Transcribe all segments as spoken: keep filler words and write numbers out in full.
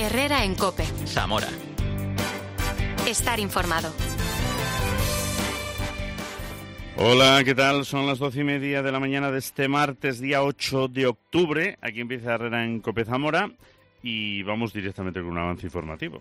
Herrera en COPE. Zamora. Estar informado. Hola, ¿qué tal? Son las doce y media de la mañana de este martes, día ocho de octubre. Aquí empieza Herrera en COPE Zamora y vamos directamente con un avance informativo.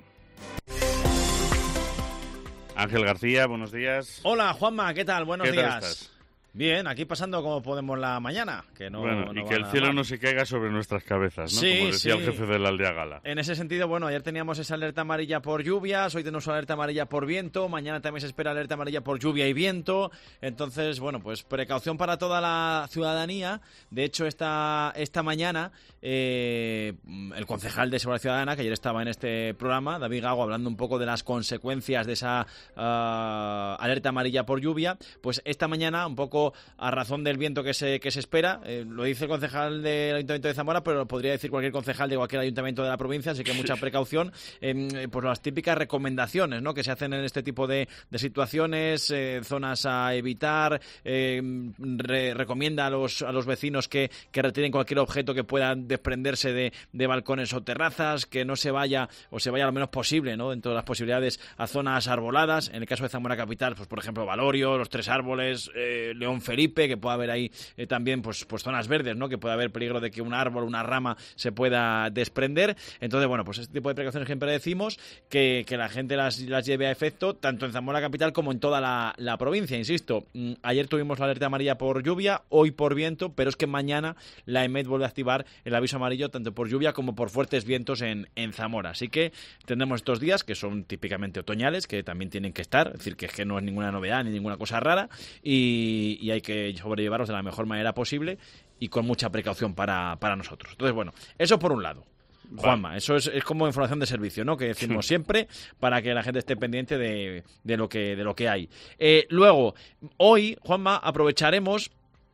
Ángel García, buenos días. Hola, Juanma, ¿qué tal? Buenos ¿Qué tal días. estás? Bien, aquí pasando como podemos la mañana. Que no, bueno, no y que el cielo mal. no se caiga sobre nuestras cabezas, ¿no? Sí, como decía sí. el jefe de la aldea gala. En ese sentido, bueno, ayer teníamos esa alerta amarilla por lluvias, hoy tenemos alerta amarilla por viento, mañana también se espera alerta amarilla por lluvia y viento. Entonces, bueno, pues precaución para toda la ciudadanía. De hecho, esta, esta mañana eh, el concejal de Seguridad Ciudadana, que ayer estaba en este programa, David Gago, hablando un poco de las consecuencias de esa uh, alerta amarilla por lluvia, pues esta mañana, un poco a razón del viento que se, que se espera, eh, lo dice el concejal del Ayuntamiento de Zamora, pero lo podría decir cualquier concejal de cualquier ayuntamiento de la provincia, así que mucha precaución. Eh, pues las típicas recomendaciones, ¿no?, que se hacen en este tipo de, de situaciones, eh, zonas a evitar, eh, re, recomienda a los, a los vecinos que, que retiren cualquier objeto que pueda desprenderse de, de balcones o terrazas, que no se vaya, o se vaya lo menos posible, ¿no?, dentro de las posibilidades, a zonas arboladas. En el caso de Zamora Capital, pues por ejemplo Valorio, Los Tres Árboles, eh, León Felipe, que pueda haber ahí eh, también pues, pues zonas verdes, ¿no?, que pueda haber peligro de que un árbol, una rama se pueda desprender. Entonces, bueno, pues este tipo de precauciones que siempre decimos que, que la gente las, las lleve a efecto, tanto en Zamora Capital como en toda la, la provincia. Insisto, ayer tuvimos la alerta amarilla por lluvia, hoy por viento, pero es que mañana la EMET vuelve a activar el aviso amarillo tanto por lluvia como por fuertes vientos en, en Zamora. Así que tendremos estos días que son típicamente otoñales, que también tienen que estar, es decir, que es que no es ninguna novedad ni ninguna cosa rara, y, y hay que sobrellevarlos de la mejor manera posible y con mucha precaución para, para nosotros. Entonces, bueno, eso por un lado. Juanma, vale. Eso es, es como información de servicio, ¿no?, que decimos siempre para que la gente esté pendiente de, de, lo, que, de lo que hay. Eh, luego, hoy, Juanma, aprovecharemos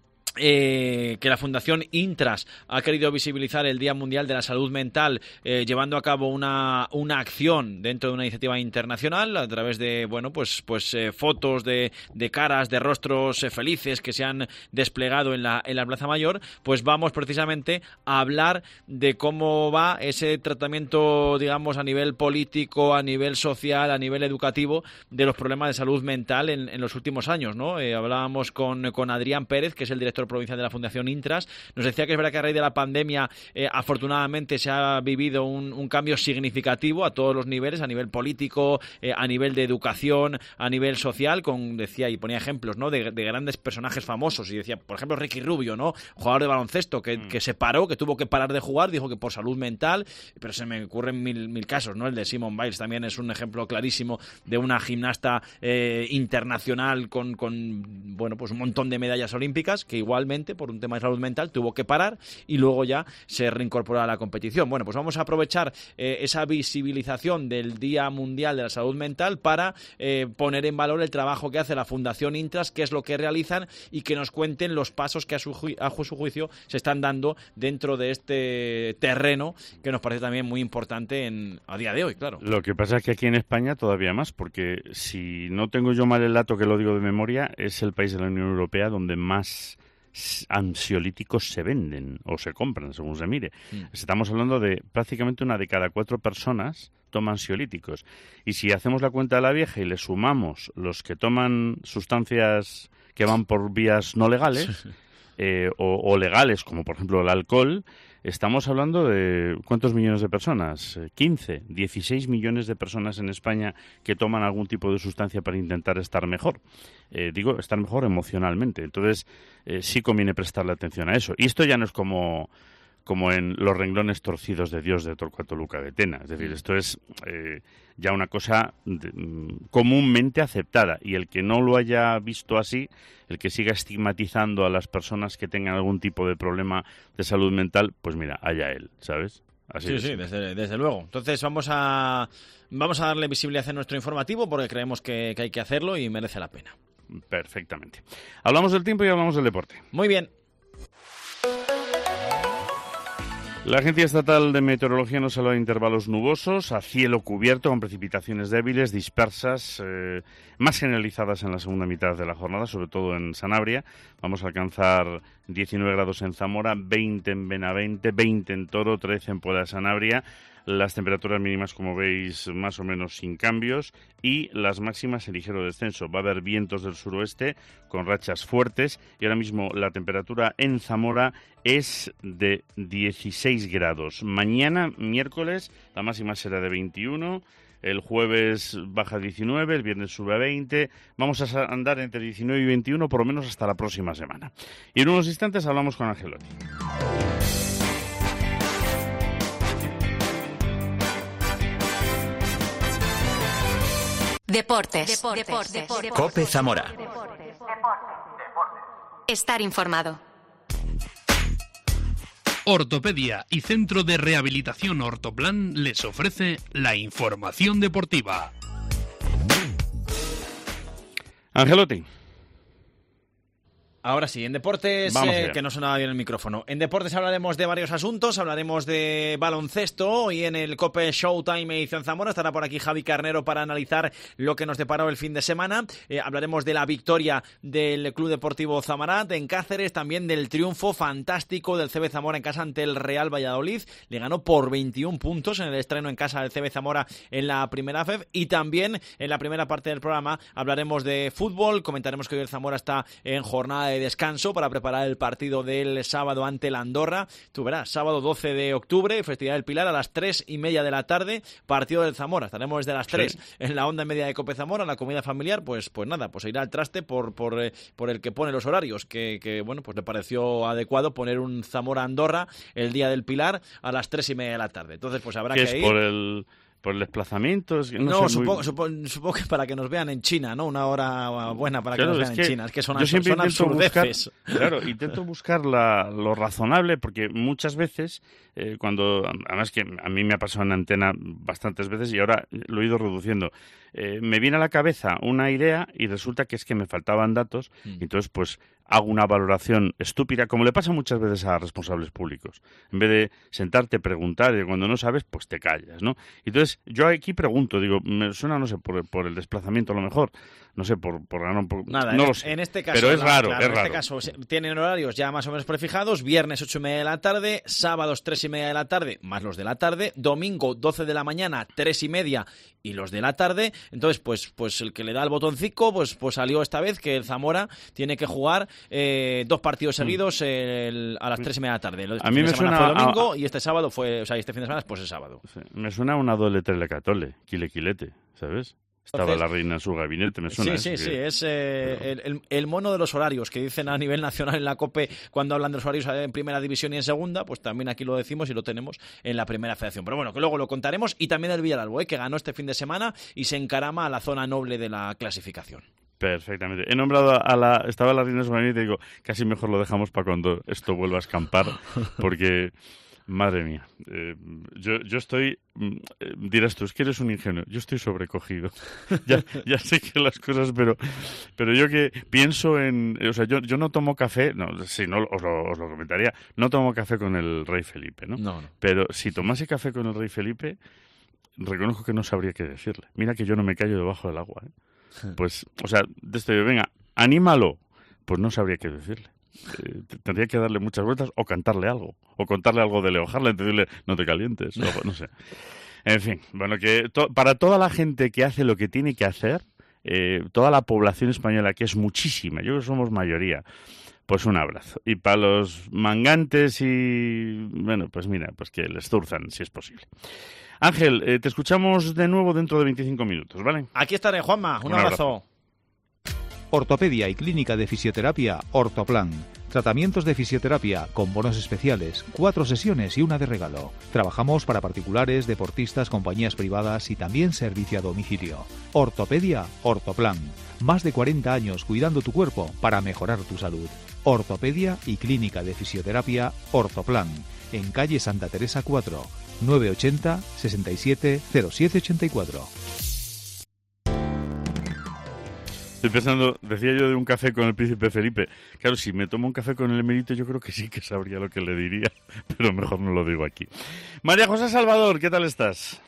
Eh, que la Fundación Intras ha querido visibilizar el Día Mundial de la Salud Mental, eh, llevando a cabo una, una acción dentro de una iniciativa internacional a través de, bueno, pues, pues eh, fotos de, de caras, de rostros eh, felices que se han desplegado en la, en la Plaza Mayor. Pues vamos precisamente a hablar de cómo va ese tratamiento, digamos, a nivel político, a nivel social, a nivel educativo, de los problemas de salud mental en, en los últimos años, ¿no? Eh, hablábamos con, con Adrián Pérez, que es el director provincial de la Fundación Intras. Nos decía que es verdad que a raíz de la pandemia eh, afortunadamente se ha vivido un, un cambio significativo a todos los niveles, a nivel político, eh, a nivel de educación, a nivel social, con, decía y ponía ejemplos, ¿no?, de, de grandes personajes famosos, y decía, por ejemplo, Ricky Rubio, ¿no?, jugador de baloncesto que, mm. que se paró, que tuvo que parar de jugar, dijo que por salud mental, pero se me ocurren mil, mil casos, ¿no? El de Simone Biles también es un ejemplo clarísimo de una gimnasta eh, internacional con, con, bueno, pues un montón de medallas olímpicas, que igual Igualmente, por un tema de salud mental, tuvo que parar y luego ya se reincorporó a la competición. Bueno, pues vamos a aprovechar eh, esa visibilización del Día Mundial de la Salud Mental para eh, poner en valor el trabajo que hace la Fundación Intras, qué es lo que realizan y que nos cuenten los pasos que a su, ju- a su juicio se están dando dentro de este terreno que nos parece también muy importante en, a día de hoy, claro. Lo que pasa es que aquí en España todavía más, porque si no tengo yo mal el dato, que lo digo de memoria, es el país de la Unión Europea donde más ansiolíticos se venden o se compran, según se mire. Mm. Estamos hablando de prácticamente una de cada cuatro personas toma ansiolíticos. Y si hacemos la cuenta de la vieja y le sumamos los que toman sustancias que van por vías no legales eh, o, o legales, como por ejemplo el alcohol, estamos hablando de ¿cuántos millones de personas? quince, dieciséis millones de personas en España que toman algún tipo de sustancia para intentar estar mejor. Eh, digo, estar mejor emocionalmente. Entonces, eh, sí conviene prestarle atención a eso. Y esto ya no es como, como en Los renglones torcidos de Dios de Torcuato Luca de Tena. Es decir, esto es eh, ya una cosa de, mm, comúnmente aceptada. Y el que no lo haya visto así, el que siga estigmatizando a las personas que tengan algún tipo de problema de salud mental, pues mira, allá él, ¿sabes? Así sí, es. sí, desde, desde luego. Entonces vamos a vamos a darle visibilidad a nuestro informativo porque creemos que, que hay que hacerlo y merece la pena. Perfectamente. Hablamos del tiempo y hablamos del deporte. Muy bien. La Agencia Estatal de Meteorología nos habla de intervalos nubosos, a cielo cubierto, con precipitaciones débiles, dispersas, eh, más generalizadas en la segunda mitad de la jornada, sobre todo en Sanabria. Vamos a alcanzar diecinueve grados en Zamora, veinte en Benavente, veinte en Toro, trece en Puebla de Sanabria. Las temperaturas mínimas, como veis, más o menos sin cambios, y las máximas en ligero descenso. Va a haber vientos del suroeste con rachas fuertes, y ahora mismo la temperatura en Zamora es de dieciséis grados. Mañana, miércoles, la máxima será de veintiuno. El jueves baja a diecinueve, el viernes sube a veinte. Vamos a andar entre diecinueve y veintiuno por lo menos hasta la próxima semana. Y en unos instantes hablamos con Angelotti. Deportes. Deportes. Deportes. Deportes. COPE Zamora. Estar informado. Ortopedia y Centro de Rehabilitación Ortoplan les ofrece la información deportiva. Angelotti. Ahora sí, en deportes, eh, que no sonaba bien el micrófono. En deportes hablaremos de varios asuntos, hablaremos de baloncesto y en el COPE Showtime edición Zamora estará por aquí Javi Carnero para analizar lo que nos deparó el fin de semana. Eh, hablaremos de la victoria del Club Deportivo Zamarat en Cáceres, también del triunfo fantástico del C B Zamora en casa ante el Real Valladolid. Le ganó por veintiún puntos en el estreno en casa del C B Zamora en la primera F E F, y también en la primera parte del programa hablaremos de fútbol, comentaremos que hoy el Zamora está en jornada de descanso para preparar el partido del sábado ante el Andorra. Tú verás, sábado doce de octubre, Festividad del Pilar, a las tres y media de la tarde, partido del Zamora. Estaremos desde las tres sí. en la onda media de COPE Zamora, la comida familiar. Pues pues nada, pues irá al traste por por, eh, por el que pone los horarios, que, que bueno, pues le pareció adecuado poner un Zamora-Andorra el día del Pilar a las tres y media de la tarde. Entonces pues habrá que es ir. Por el... ¿Por el desplazamiento? No, no sé, supongo, muy... supongo, supongo que para que nos vean en China, ¿no? Una hora buena para claro, que nos vean es que en China. Es que son, yo siempre son intento absurdeces. Buscar, claro, intento buscar la, lo razonable, porque muchas veces, eh, cuando, además que a mí me ha pasado en antena bastantes veces y ahora lo he ido reduciendo, eh, me viene a la cabeza una idea y resulta que es que me faltaban datos, mm. y entonces pues hago una valoración estúpida, como le pasa muchas veces a responsables públicos. En vez de sentarte, preguntar, y cuando no sabes, pues te callas, ¿no? Entonces, yo aquí pregunto, digo, me suena, no sé, por, por el desplazamiento a lo mejor, no sé, por... por, por Nada, no en, lo sé. En este caso, pero es la, raro, claro, es en raro. este caso tienen horarios ya más o menos prefijados, viernes ocho y media de la tarde, sábados tres y media de la tarde, más los de la tarde, domingo doce de la mañana, tres y media y los de la tarde. Entonces, pues pues el que le da el botoncito, pues pues salió esta vez que el Zamora tiene que jugar eh, dos partidos seguidos el, a las tres y media de la tarde. Este a mí me suena fue domingo a, y este sábado fue, o sea, este fin de semana pues el sábado. Sí, me suena a una doble telecatole, quilequilete, ¿sabes? Estaba Entonces, la reina en su gabinete, me suena. Sí, sí, que... sí, es eh, Pero... el, el, el mono de los horarios que dicen a nivel nacional en la COPE cuando hablan de los horarios en primera división y en segunda, pues también aquí lo decimos y lo tenemos en la primera federación. Pero bueno, que luego lo contaremos. Y también el Villaralbo, ¿eh? que ganó este fin de semana y se encarama a la zona noble de la clasificación. Perfectamente. He nombrado a la... Estaba la reina en su gabinete y digo, casi mejor lo dejamos para cuando esto vuelva a escampar, porque... Madre mía, eh, yo, yo estoy, eh, dirás tú, es que eres un ingenuo, yo estoy sobrecogido. ya, ya sé que las cosas, pero pero yo que pienso en, o sea, yo, yo no tomo café, no, si no os lo, os lo comentaría, no tomo café con el rey Felipe, ¿no? No, no. Pero si tomase café con el rey Felipe, reconozco que no sabría qué decirle. Mira que yo no me callo debajo del agua, ¿eh? Pues, o sea, de esto de, venga, anímalo, pues no sabría qué decirle. Eh, tendría que darle muchas vueltas o cantarle algo, o contarle algo de Leo Harlem, decirle no te calientes, o, no sé. En fin, bueno, que to- para toda la gente que hace lo que tiene que hacer, eh, toda la población española, que es muchísima, yo creo que somos mayoría, pues un abrazo. Y para los mangantes y, bueno, pues mira, pues que les zurzan si es posible. Ángel, eh, te escuchamos de nuevo dentro de veinticinco minutos, ¿vale? Aquí estaré, Juanma, un, un abrazo. abrazo. Ortopedia y Clínica de Fisioterapia Ortoplan. Tratamientos de fisioterapia con bonos especiales, cuatro sesiones y una de regalo. Trabajamos para particulares, deportistas, compañías privadas y también servicio a domicilio. Ortopedia Ortoplan. Más de cuarenta años cuidando tu cuerpo para mejorar tu salud. Ortopedia y Clínica de Fisioterapia Ortoplan. En calle Santa Teresa cuatro, nueve ochenta, sesenta y siete, cero siete ochenta y cuatro. Estoy pensando, decía yo de un café con el príncipe Felipe. Claro, si me tomo un café con el emérito, yo creo que sí que sabría lo que le diría, pero mejor no lo digo aquí. María José Salvador, ¿qué tal estás?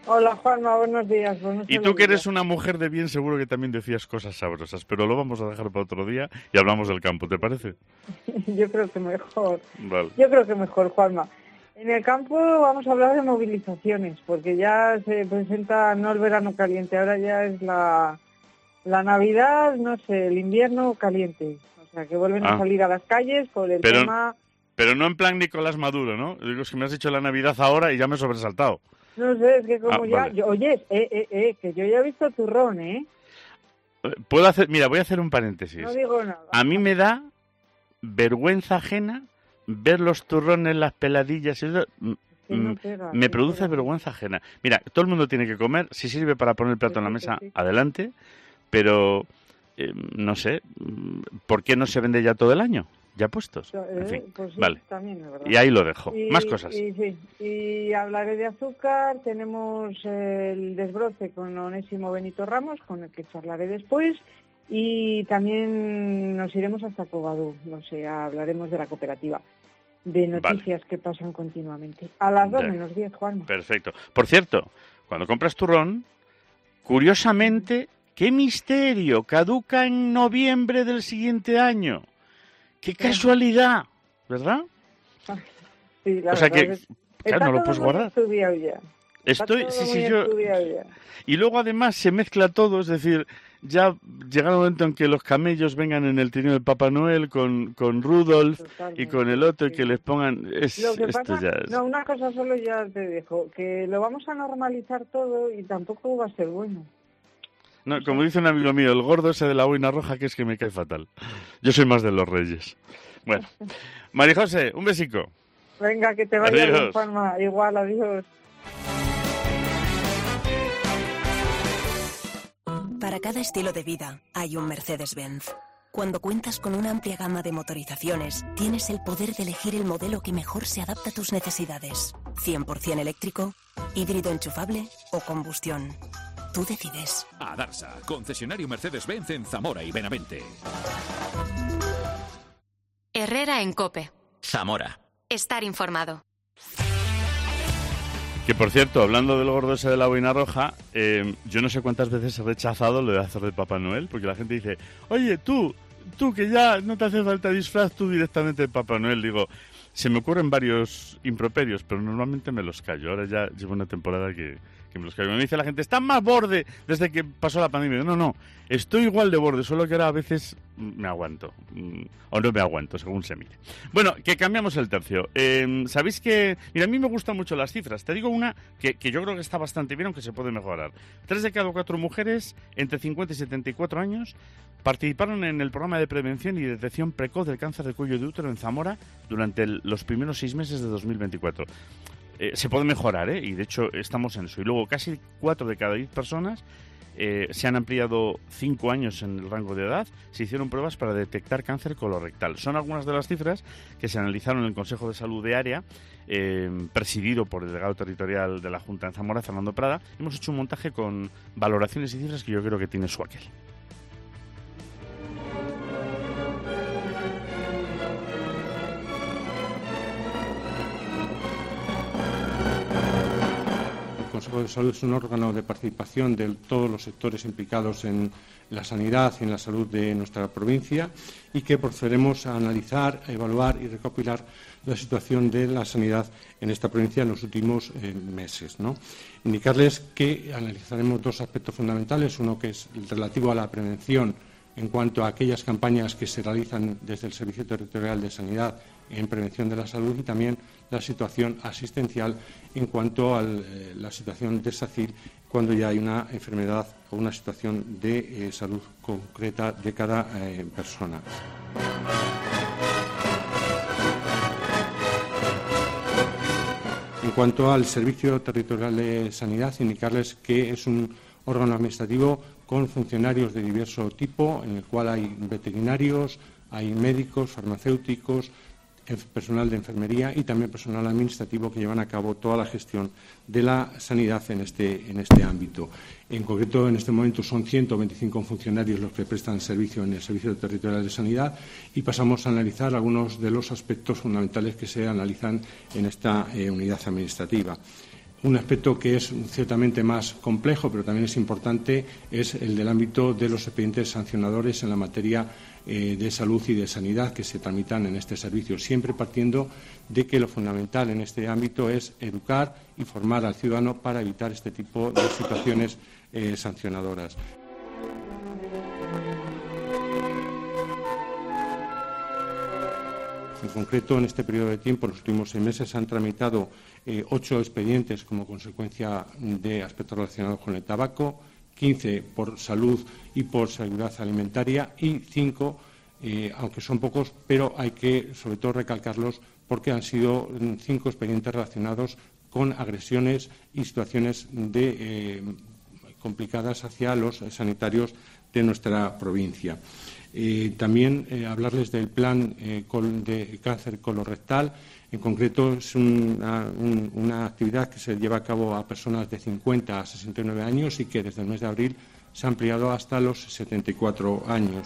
Hola, Juanma, buenos días. Buenos Y tú que eres una mujer de bien, seguro que también decías cosas sabrosas, pero lo vamos a dejar para otro día y hablamos del campo, ¿te parece? Yo creo que mejor. Vale. Yo creo que mejor, Juanma. En el campo vamos a hablar de movilizaciones, porque ya se presenta no el verano caliente, ahora ya es la, la Navidad, no sé, el invierno caliente. O sea, que vuelven Ah. a salir a las calles por el Pero- tema... Pero no en plan Nicolás Maduro, ¿no? Digo, es que me has dicho la Navidad ahora y ya me he sobresaltado. No sé, es que como Ah, ya... vale. yo- oye, eh, eh, eh, que yo ya he visto turrón, ¿eh? Puedo hacer, mira, voy a hacer un paréntesis. No digo nada. A mí me da vergüenza ajena ver los turrones, las peladillas, y eso, mm, Que no mm, pega, me que produce pega. vergüenza ajena. Mira, todo el mundo tiene que comer, si sirve para poner el plato en la Sí, mesa, sí, sí. adelante, pero eh, no sé, mm, ¿por qué no se vende ya todo el año? Ya puestos. Eh, En fin, pues sí, vale. también es verdad. Y ahí lo dejo. Y- Más cosas. Y, sí, y hablaré de azúcar. Tenemos el desbroce con Onésimo Benito Ramos, con el que charlaré después. Y también nos iremos hasta Covadú, no sé, hablaremos de la cooperativa. De noticias que pasan continuamente. A las dos Ya. menos diez, Juanma. Perfecto. Por cierto, cuando compras turrón, curiosamente, qué misterio, caduca en noviembre del siguiente año. Qué casualidad, ¿verdad? Sí, la O sea verdad que, es- claro, está no lo todo puedes muy guardar. estudiado ya. Está Estoy, todo sí, muy sí, yo. estudiado ya. Y luego además se mezcla todo, es decir, ya llega el momento en que los camellos vengan en el trineo de Papá Noel con, con Rudolf y Totalmente, con el otro y sí. que les pongan. Es, Lo que esto pasa, ya es. no, una cosa solo ya te dejo, que lo vamos a normalizar todo y tampoco va a ser bueno. No, como dice un amigo mío, el gordo ese de la boina roja que es que me cae fatal. Yo soy más de los reyes. Bueno, María José, un besico. Venga, que te vaya Adiós. bien, Juanma. Igual, adiós. Para cada estilo de vida hay un Mercedes-Benz. Cuando cuentas con una amplia gama de motorizaciones, tienes el poder de elegir el modelo que mejor se adapta a tus necesidades. cien por ciento eléctrico, híbrido enchufable o combustión. Tú decides. Adarsa, concesionario Mercedes-Benz en Zamora y Benavente. Herrera en COPE. Zamora. Estar informado. Que por cierto, hablando del gordo ese de la boina roja, eh, yo no sé cuántas veces he rechazado lo de hacer de Papá Noel, porque la gente dice, oye, tú, tú que ya no te hace falta disfraz, tú directamente de Papá Noel. Digo, se me ocurren varios improperios, pero normalmente me los callo. Ahora ya llevo una temporada que, que me los callo. Me dice la gente, está más borde desde que pasó la pandemia. No, no, estoy igual de borde, solo que ahora a veces me aguanto, o no me aguanto, según se mire. Bueno, que cambiamos el tercio. Eh, ¿Sabéis que...? Mira, a mí me gustan mucho las cifras. Te digo una que, que yo creo que está bastante bien, aunque se puede mejorar. Tres de cada cuatro mujeres entre cincuenta y setenta y cuatro años participaron en el programa de prevención y detección precoz del cáncer de cuello de útero en Zamora durante el, los primeros seis meses de dos mil veinticuatro. Eh, se puede mejorar, ¿eh? Y de hecho estamos en eso. Y luego casi cuatro de cada diez personas eh, se han ampliado cinco años en el rango de edad. Se hicieron pruebas para detectar cáncer colorectal. Son algunas de las cifras que se analizaron en el Consejo de Salud de Área, eh, presidido por el delegado territorial de la Junta en Zamora, Fernando Prada. Hemos hecho un montaje con valoraciones y cifras que yo creo que tiene su aquel. El Consejo de Salud es un órgano de participación de todos los sectores implicados en la sanidad y en la salud de nuestra provincia y que procederemos a analizar, a evaluar y recopilar la situación de la sanidad en esta provincia en los últimos eh, meses, ¿no? Indicarles que analizaremos dos aspectos fundamentales, uno que es el relativo a la prevención en cuanto a aquellas campañas que se realizan desde el Servicio Territorial de Sanidad en prevención de la salud y también la situación asistencial en cuanto a eh, la situación de SACIR cuando ya hay una enfermedad o una situación de eh, salud concreta de cada eh, persona. En cuanto al Servicio Territorial de Sanidad, indicarles que es un órgano administrativo con funcionarios de diverso tipo, en el cual hay veterinarios, hay médicos, farmacéuticos, personal de enfermería y también personal administrativo que llevan a cabo toda la gestión de la sanidad en este, en este ámbito. En concreto, en este momento son ciento veinticinco funcionarios los que prestan servicio en el Servicio Territorial de Sanidad y pasamos a analizar algunos de los aspectos fundamentales que se analizan en esta eh, unidad administrativa. Un aspecto que es ciertamente más complejo, pero también es importante, es el del ámbito de los expedientes sancionadores en la materia eh, de salud y de sanidad que se tramitan en este servicio, siempre partiendo de que lo fundamental en este ámbito es educar y formar al ciudadano para evitar este tipo de situaciones eh, sancionadoras. En concreto, en este periodo de tiempo, en los últimos seis meses, se han tramitado eh, ocho expedientes como consecuencia de aspectos relacionados con el tabaco, quince por salud y por seguridad alimentaria y cinco, eh, aunque son pocos, pero hay que, sobre todo, recalcarlos porque han sido cinco expedientes relacionados con agresiones y situaciones de, eh, complicadas hacia los sanitarios de nuestra provincia. Eh, también eh, hablarles del plan eh, col de cáncer colorectal. En concreto, es una, un, una actividad que se lleva a cabo a personas de cincuenta a sesenta y nueve años y que desde el mes de abril se ha ampliado hasta los setenta y cuatro años.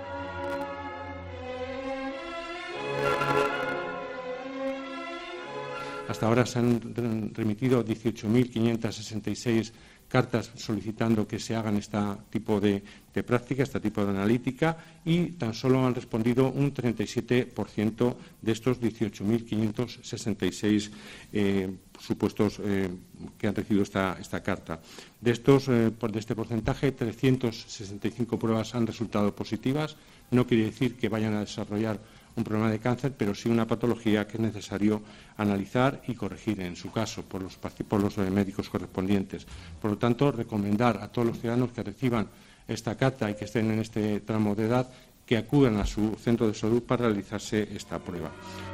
Hasta ahora se han remitido dieciocho mil quinientas sesenta y seis cartas solicitando que se hagan este tipo de, de práctica, este tipo de analítica, y tan solo han respondido un treinta y siete por ciento de estos dieciocho mil quinientos sesenta y seis eh, supuestos eh, que han recibido esta, esta carta. De estos, eh, de este porcentaje, trescientas sesenta y cinco pruebas han resultado positivas. No quiere decir que vayan a desarrollar un problema de cáncer, pero sí una patología que es necesario analizar y corregir en su caso por los, por los médicos correspondientes. Por lo tanto, recomendar a todos los ciudadanos que reciban esta carta y que estén en este tramo de edad que acudan a su centro de salud para realizarse esta prueba.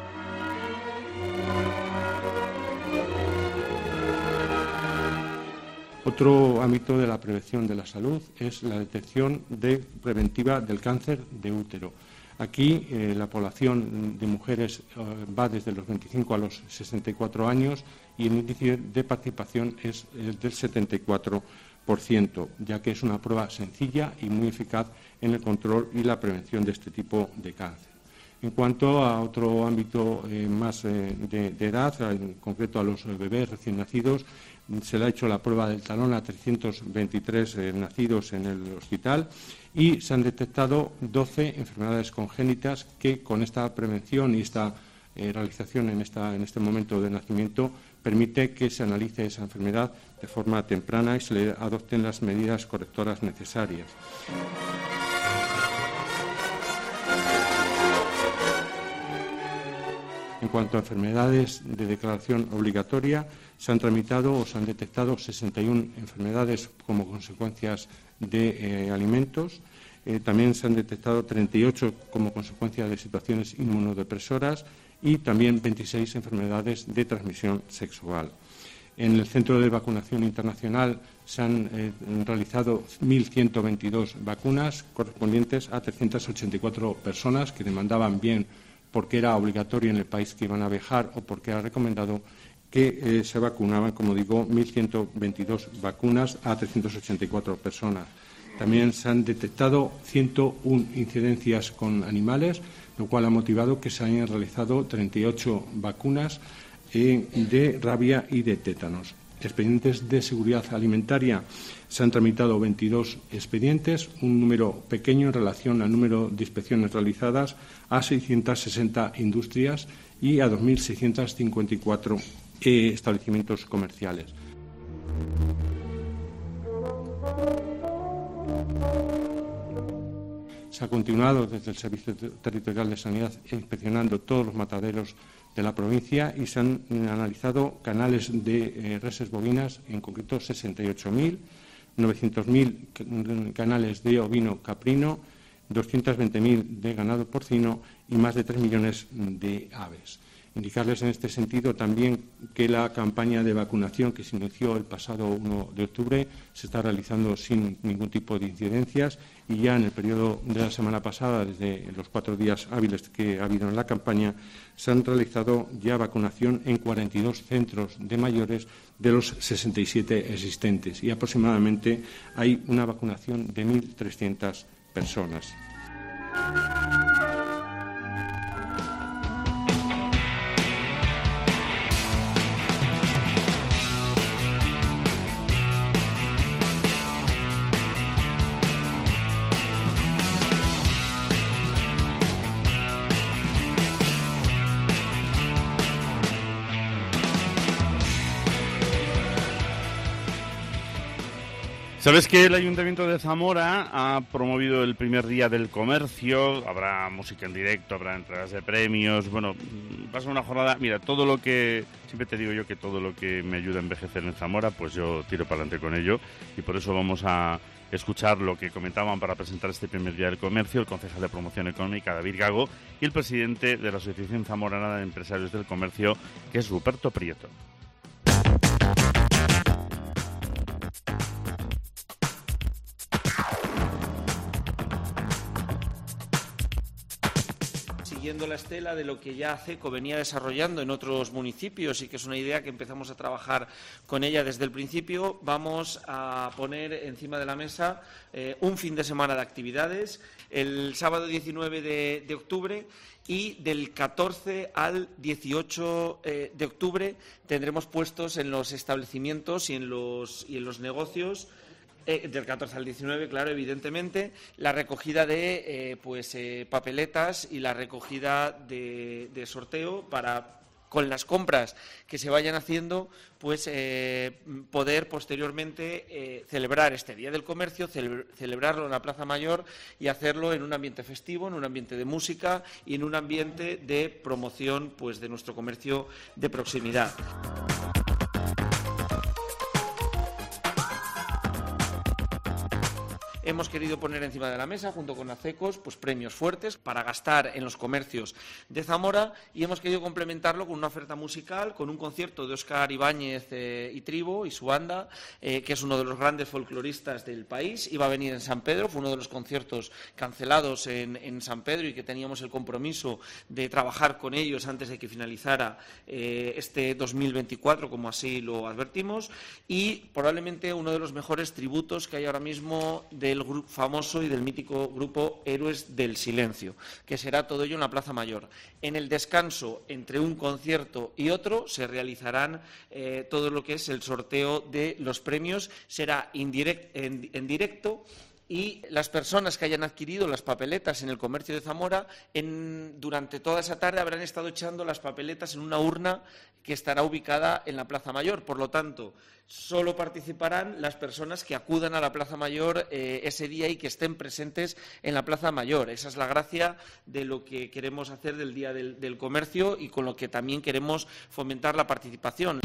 Otro ámbito de la prevención de la salud es la detección de, preventiva del cáncer de útero. Aquí eh, la población de mujeres eh, va desde los veinticinco a los sesenta y cuatro años y el índice de participación es eh, del setenta y cuatro por ciento, ya que es una prueba sencilla y muy eficaz en el control y la prevención de este tipo de cáncer. En cuanto a otro ámbito eh, más eh, de, de edad, en concreto a los bebés recién nacidos, se le ha hecho la prueba del talón a trescientos veintitrés eh, nacidos en el hospital y se han detectado doce enfermedades congénitas que con esta prevención y esta eh, realización en, esta, en este momento de nacimiento permite que se analice esa enfermedad de forma temprana y se le adopten las medidas correctoras necesarias. En cuanto a enfermedades de declaración obligatoria, se han tramitado o se han detectado sesenta y una enfermedades como consecuencias de eh, alimentos. Eh, también se han detectado treinta y ocho como consecuencia de situaciones inmunodepresoras y también veintiséis enfermedades de transmisión sexual. En el Centro de Vacunación Internacional se han eh, realizado mil ciento veintidós vacunas correspondientes a trescientas ochenta y cuatro personas que demandaban bien porque era obligatorio en el país que iban a viajar o porque era recomendado que eh, se vacunaban, como digo, mil ciento veintidós vacunas a trescientas ochenta y cuatro personas. También se han detectado ciento una incidencias con animales, lo cual ha motivado que se hayan realizado treinta y ocho vacunas eh, de rabia y de tétanos. Expedientes de seguridad alimentaria, se han tramitado veintidós expedientes, un número pequeño en relación al número de inspecciones realizadas a seiscientas sesenta industrias y a dos mil seiscientos cincuenta y cuatro eh, establecimientos comerciales. Se ha continuado desde el Servicio Territorial de Sanidad inspeccionando todos los mataderos de la provincia y se han analizado canales de eh, reses bovinas, en concreto sesenta y ocho mil, novecientos mil canales de ovino caprino, doscientos veinte mil de ganado porcino y más de tres millones de aves. Indicarles en este sentido también que la campaña de vacunación que se inició el pasado uno de octubre se está realizando sin ningún tipo de incidencias y ya en el periodo de la semana pasada, desde los cuatro días hábiles que ha habido en la campaña, se han realizado ya vacunación en cuarenta y dos centros de mayores de los sesenta y siete existentes y aproximadamente hay una vacunación de mil trescientas personas. ¿Sabes que el Ayuntamiento de Zamora ha promovido el primer día del comercio? Habrá música en directo, habrá entregas de premios, bueno, va a ser una jornada... Mira, todo lo que... Siempre te digo yo que todo lo que me ayuda a envejecer en Zamora, pues yo tiro para adelante con ello, y por eso vamos a escuchar lo que comentaban para presentar este primer día del comercio el concejal de Promoción Económica, David Gago, y el presidente de la Asociación Zamorana de Empresarios del Comercio, que es Ruperto Prieto. Siguiendo la estela de lo que ya ACECO venía desarrollando en otros municipios y que es una idea que empezamos a trabajar con ella desde el principio, vamos a poner encima de la mesa eh, un fin de semana de actividades el sábado diecinueve de, de octubre y del catorce al dieciocho eh, de octubre tendremos puestos en los establecimientos y en los, y en los negocios Eh, del catorce al diecinueve, claro, evidentemente, la recogida de eh, pues, eh, papeletas y la recogida de, de sorteo para, con las compras que se vayan haciendo, pues eh, poder posteriormente eh, celebrar este Día del Comercio, cele celebrarlo en la Plaza Mayor y hacerlo en un ambiente festivo, en un ambiente de música y en un ambiente de promoción, pues, de nuestro comercio de proximidad. Hemos querido poner encima de la mesa, junto con ACECOS, pues premios fuertes para gastar en los comercios de Zamora, y hemos querido complementarlo con una oferta musical, con un concierto de Óscar Ibáñez eh, y Tribo y su banda, eh, que es uno de los grandes folcloristas del país. Iba a venir en San Pedro, fue uno de los conciertos cancelados en, en San Pedro y que teníamos el compromiso de trabajar con ellos antes de que finalizara eh, este dos mil veinticuatro, como así lo advertimos, y probablemente uno de los mejores tributos que hay ahora mismo del grupo famoso y del mítico grupo Héroes del Silencio, que será todo ello en la Plaza Mayor. En el descanso entre un concierto y otro se realizarán eh, todo lo que es el sorteo de los premios, será indirect, en, en directo, y las personas que hayan adquirido las papeletas en el comercio de Zamora en, durante toda esa tarde habrán estado echando las papeletas en una urna que estará ubicada en la Plaza Mayor. Por lo tanto, solo participarán las personas que acudan a la Plaza Mayor eh, ese día y que estén presentes en la Plaza Mayor. Esa es la gracia de lo que queremos hacer del Día del, del Comercio y con lo que también queremos fomentar la participación.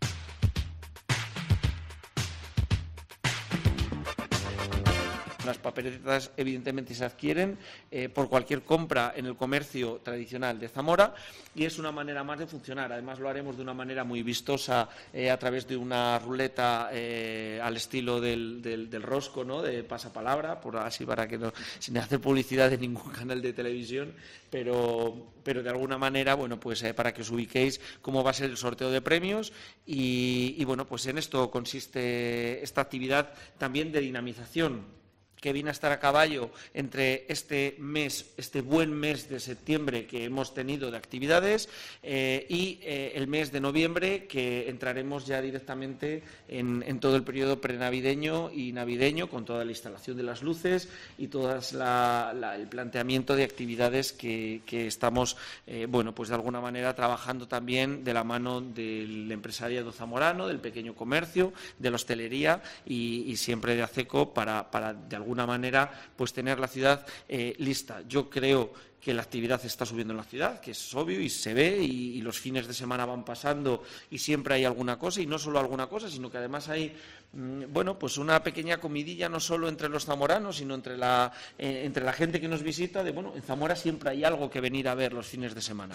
Las papeletas evidentemente se adquieren eh, por cualquier compra en el comercio tradicional de Zamora y es una manera más de funcionar. Además lo haremos de una manera muy vistosa eh, a través de una ruleta eh, al estilo del, del, del rosco, ¿no?, de pasapalabra, por así para que no, sin hacer publicidad de ningún canal de televisión, pero, pero de alguna manera, bueno, pues eh, para que os ubiquéis cómo va a ser el sorteo de premios y, y bueno, pues en esto consiste esta actividad también de dinamización, que viene a estar a caballo entre este mes, este buen mes de septiembre que hemos tenido de actividades eh, y eh, el mes de noviembre, que entraremos ya directamente en, en todo el periodo prenavideño y navideño, con toda la instalación de las luces y todo el planteamiento de actividades que, que estamos, eh, bueno, pues de alguna manera trabajando también de la mano del empresariado zamorano, del pequeño comercio, de la hostelería y, y siempre de ACECO para, para de alguna alguna manera pues tener la ciudad eh, lista. Yo creo que la actividad está subiendo en la ciudad, que es obvio y se ve, y, y los fines de semana van pasando y siempre hay alguna cosa, y no solo alguna cosa, sino que además hay mmm, bueno, pues una pequeña comidilla no solo entre los zamoranos, sino entre la, eh, entre la gente que nos visita, de bueno, en Zamora siempre hay algo que venir a ver los fines de semana.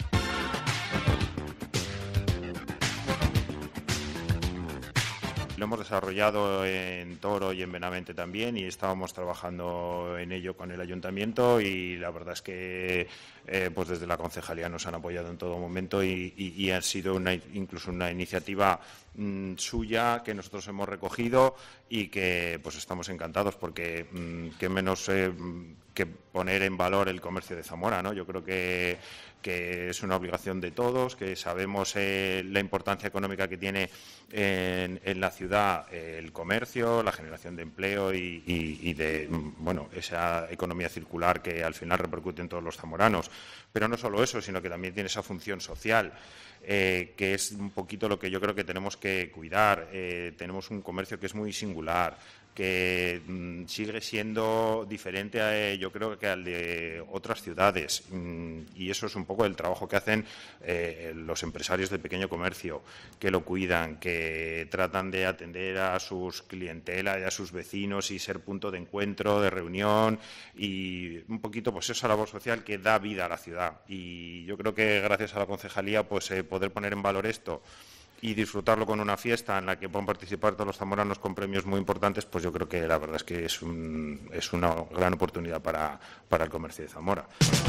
Lo hemos desarrollado en Toro y en Benavente también y estábamos trabajando en ello con el ayuntamiento y la verdad es que eh, pues desde la concejalía nos han apoyado en todo momento y, y, y ha sido una, incluso una iniciativa mmm, suya que nosotros hemos recogido y que pues estamos encantados porque mmm, qué menos eh, que poner en valor el comercio de Zamora, ¿no? Yo creo que que es una obligación de todos, que sabemos eh, la importancia económica que tiene en, en la ciudad eh, el comercio, la generación de empleo y, y, y de bueno esa economía circular que al final repercute en todos los zamoranos. Pero no solo eso, sino que también tiene esa función social, eh, que es un poquito lo que yo creo que tenemos que cuidar. Eh, tenemos un comercio que es muy singular. que mm, sigue siendo diferente, a, yo creo, que al de otras ciudades. Mm, y eso es un poco el trabajo que hacen eh, los empresarios del pequeño comercio, que lo cuidan, que tratan de atender a sus clientela y a sus vecinos y ser punto de encuentro, de reunión y un poquito pues esa labor social que da vida a la ciudad. Y yo creo que gracias a la concejalía pues eh, poder poner en valor esto y disfrutarlo con una fiesta en la que puedan participar todos los zamoranos con premios muy importantes, pues yo creo que la verdad es que es, un, es una gran oportunidad para, para el comercio de Zamora.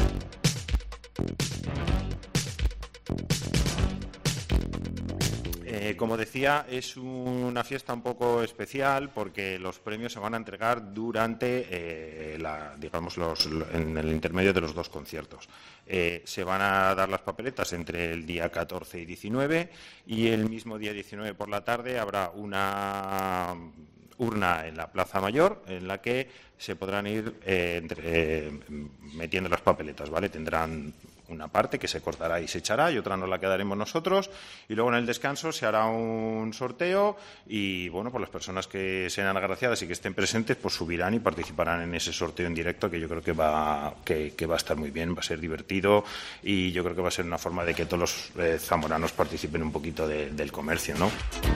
Eh, como decía, es una fiesta un poco especial porque los premios se van a entregar durante, eh, la, digamos, los, en el intermedio de los dos conciertos. Eh, se van a dar las papeletas entre el día catorce y diecinueve y el mismo día diecinueve por la tarde habrá una urna en la Plaza Mayor en la que se podrán ir eh, entre, eh, metiendo las papeletas, ¿vale? Tendrán una parte que se cortará y se echará y otra nos la quedaremos nosotros y luego en el descanso se hará un sorteo y bueno, pues las personas que sean agraciadas y que estén presentes pues subirán y participarán en ese sorteo en directo que yo creo que va, que, que va a estar muy bien, va a ser divertido y yo creo que va a ser una forma de que todos los eh, zamoranos participen un poquito de, del comercio, ¿no?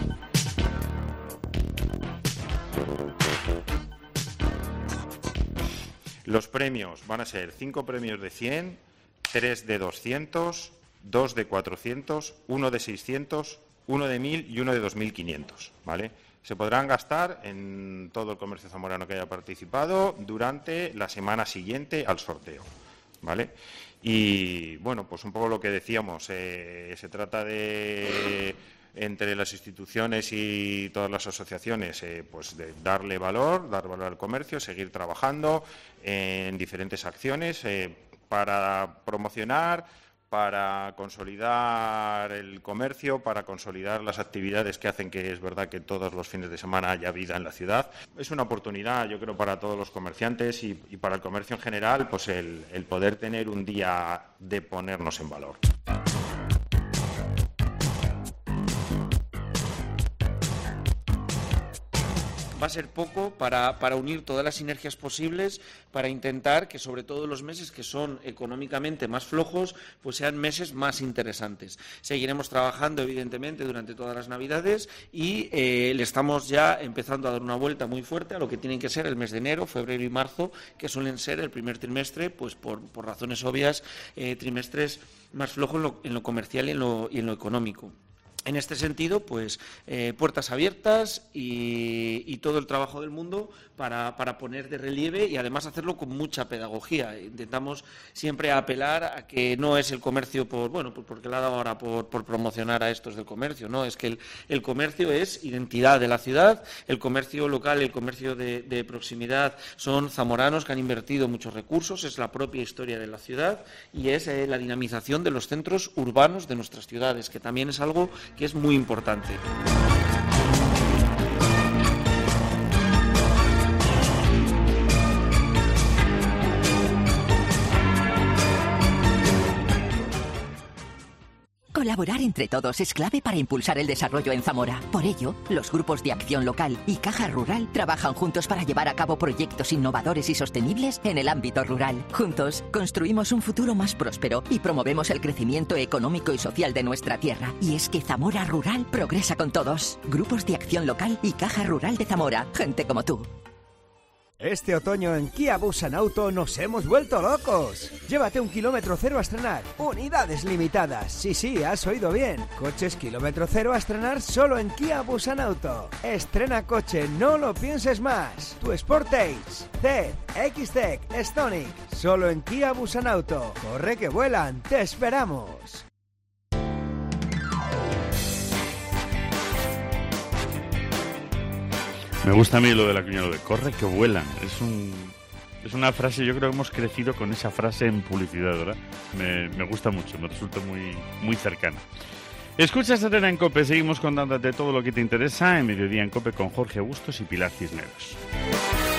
Los premios van a ser cinco premios de cien, tres de doscientos, dos de cuatrocientos, uno de seiscientos, uno de mil y uno de dos mil quinientos, ¿vale? Se podrán gastar en todo el comercio zamorano que haya participado durante la semana siguiente al sorteo, ¿vale? Y, bueno, pues un poco lo que decíamos, eh, se trata de, entre las instituciones y todas las asociaciones, eh, pues de darle valor, dar valor al comercio, seguir trabajando en diferentes acciones, eh, para promocionar, para consolidar el comercio, para consolidar las actividades que hacen que es verdad que todos los fines de semana haya vida en la ciudad. Es una oportunidad, yo creo, para todos los comerciantes y, y para el comercio en general, pues el, el poder tener un día de ponernos en valor. Va a ser poco para, para unir todas las sinergias posibles, para intentar que sobre todo los meses que son económicamente más flojos, pues sean meses más interesantes. Seguiremos trabajando, evidentemente, durante todas las Navidades y eh, le estamos ya empezando a dar una vuelta muy fuerte a lo que tienen que ser el mes de enero, febrero y marzo, que suelen ser el primer trimestre, pues por, por razones obvias, eh, trimestres más flojos en lo, en lo comercial y en lo, y en lo económico. En este sentido, pues eh, puertas abiertas y, y todo el trabajo del mundo para, para poner de relieve y además hacerlo con mucha pedagogía. Intentamos siempre apelar a que no es el comercio por, bueno, por, porque le ha dado ahora por, por promocionar a estos del comercio, no, es que el, el comercio es identidad de la ciudad, el comercio local, el comercio de, de proximidad son zamoranos que han invertido muchos recursos, es la propia historia de la ciudad y es eh, la dinamización de los centros urbanos de nuestras ciudades, que también es algo que es muy importante. Colaborar entre todos es clave para impulsar el desarrollo en Zamora. Por ello, los grupos de acción local y Caja Rural trabajan juntos para llevar a cabo proyectos innovadores y sostenibles en el ámbito rural. Juntos, construimos un futuro más próspero y promovemos el crecimiento económico y social de nuestra tierra. Y es que Zamora Rural progresa con todos. Grupos de acción local y Caja Rural de Zamora. Gente como tú. Este otoño en Kia Busan Auto nos hemos vuelto locos. Llévate un kilómetro cero a estrenar. Unidades limitadas. Sí, sí, has oído bien. Coches kilómetro cero a estrenar solo en Kia Busan Auto. Estrena coche, no lo pienses más. Tu Sportage, Z, X-Tech, Stonic. Solo en Kia Busan Auto. Corre que vuelan. Te esperamos. Me gusta a mí lo de la cuña, lo de corre que vuelan. Es un es una frase, yo creo que hemos crecido con esa frase en publicidad, ¿verdad? Me, me gusta mucho, me resulta muy, muy cercana. Escuchas Herrera en COPE, seguimos contándote todo lo que te interesa en Mediodía en COPE con Jorge Bustos y Pilar Cisneros.